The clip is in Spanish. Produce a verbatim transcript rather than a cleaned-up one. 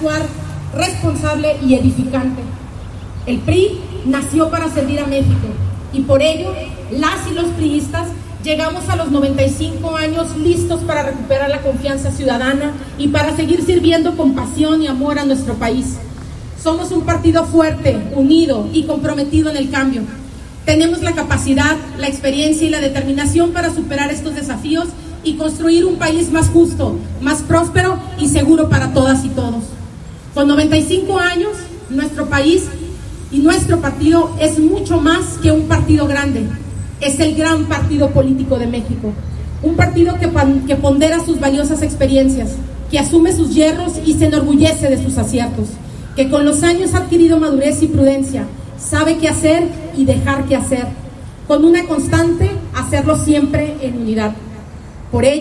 actuar responsable y edificante. El P R I nació para servir a México y por ello las y los priistas llegamos a los noventa y cinco años listos para recuperar la confianza ciudadana y para seguir sirviendo con pasión y amor a nuestro país. Somos un partido fuerte, unido y comprometido en el cambio. Tenemos la capacidad, la experiencia y la determinación para superar estos desafíos y construir un país más justo, más próspero y seguro para todas y todos. Con noventa y cinco años, nuestro país y nuestro partido es mucho más que un partido grande. Es el gran partido político de México. Un partido que, que pondera sus valiosas experiencias, que asume sus yerros y se enorgullece de sus aciertos, que con los años ha adquirido madurez y prudencia, sabe qué hacer y dejar qué hacer, con una constante, hacerlo siempre en unidad. Por ello,